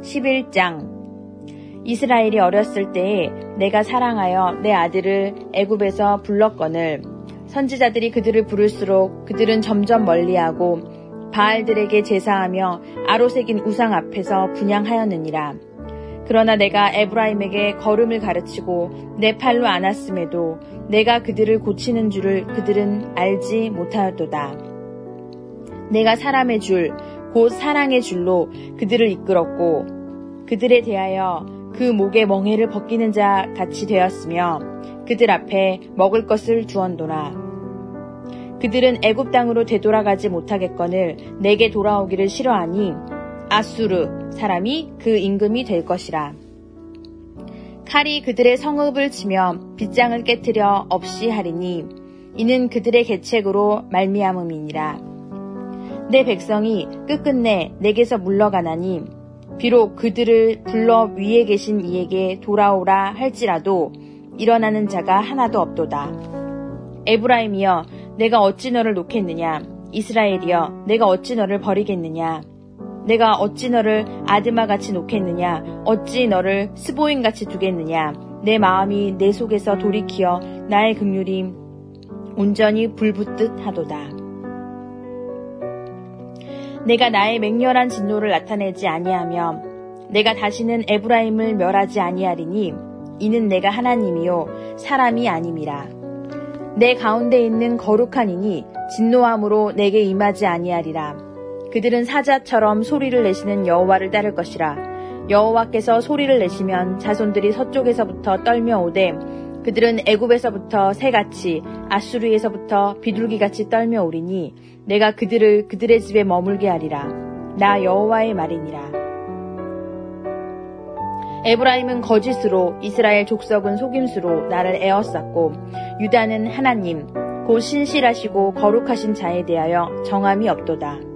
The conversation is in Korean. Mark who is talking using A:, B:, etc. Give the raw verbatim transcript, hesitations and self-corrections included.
A: 십일 장. 이스라엘이 어렸을 때에 내가 사랑하여 내 아들을 애굽에서 불렀거늘 선지자들이 그들을 부를수록 그들은 점점 멀리하고 바알들에게 제사하며 아로새긴 우상 앞에서 분향하였느니라. 그러나 내가 에브라임에게 걸음을 가르치고 내 팔로 안았음에도 내가 그들을 고치는 줄을 그들은 알지 못하였도다. 내가 사람의 줄, 곧 사랑의 줄로 그들을 이끌었고 그들에 대하여 그 목에 멍에를 벗기는 자 같이 되었으며 그들 앞에 먹을 것을 두었도다. 그들은 애굽 땅으로 되돌아가지 못하겠거늘 내게 돌아오기를 싫어하니 아수르 사람이 그 임금이 될 것이라. 칼이 그들의 성읍을 치며 빗장을 깨뜨려 없이 하리니 이는 그들의 계책으로 말미암음이니라. 내 백성이 끝끝내 내게서 물러가나니 비록 그들을 불러 위에 계신 이에게 돌아오라 할지라도 일어나는 자가 하나도 없도다. 에브라임이여 내가 어찌 너를 놓겠느냐. 이스라엘이여 내가 어찌 너를 버리겠느냐. 내가 어찌 너를 아드마같이 놓겠느냐. 어찌 너를 스보임같이 두겠느냐. 내 마음이 내 속에서 돌이키어 나의 긍휼이 온전히 불붙듯 하도다. 내가 나의 맹렬한 진노를 나타내지 아니하며 내가 다시는 에브라임을 멸하지 아니하리니 이는 내가 하나님이요 사람이 아님이라. 내 가운데 있는 거룩한 이니 진노함으로 내게 임하지 아니하리라. 그들은 사자처럼 소리를 내시는 여호와를 따를 것이라. 여호와께서 소리를 내시면 자손들이 서쪽에서부터 떨며 오되 그들은 애굽에서부터 새같이 아수르에서부터 비둘기같이 떨며 오리니 내가 그들을 그들의 집에 머물게 하리라. 나 여호와의 말이니라. 에브라임은 거짓으로 이스라엘 족속은 속임수로 나를 에워쌌고 유다는 하나님 곧 신실하시고 거룩하신 자에 대하여 정함이 없도다.